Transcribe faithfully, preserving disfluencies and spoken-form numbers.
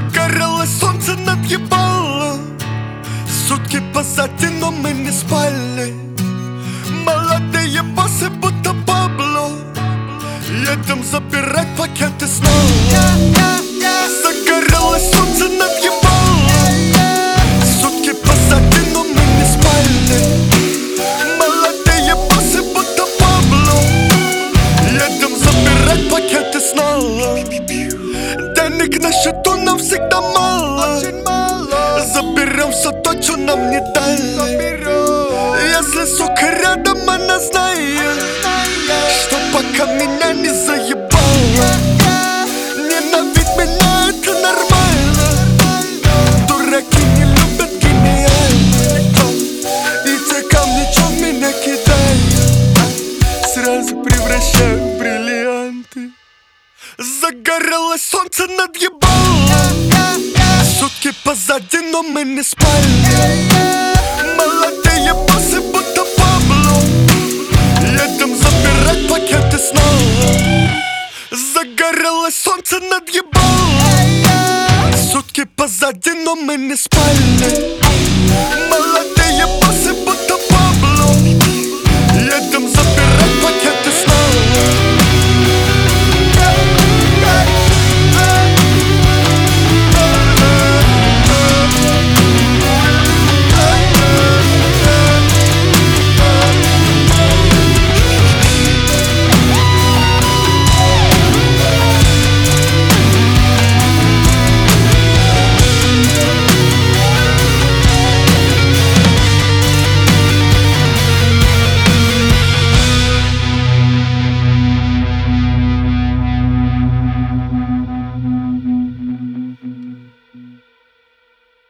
Загорелось солнце над ебалом. Сутки позади, но мы не спали. Молодые боссы, будто Пабло. Едем забирать пакеты снова. Загорелось солнце над ебалом. Сутки позади, но мы не спали. Молодые боссы, будто Пабло. Едем забирать пакеты снова. Денег на счету нам всегда мало. Заберем все то, что нам не дали. Если, сука, рядом, она знает, что пока меня не заебало. Ненавидь меня, это нормально. Дураки не любят гениальных. И те камни, что в меня кидают, сразу превращаю в бриллианты. Загорелось солнце над ебалом. Сутки позади, но мы не спали. Молодые боссы, будто Пабло. Едем забирать пакеты снова. Загорелось солнце над ебалом. Сутки позади, но мы не спали. Молодые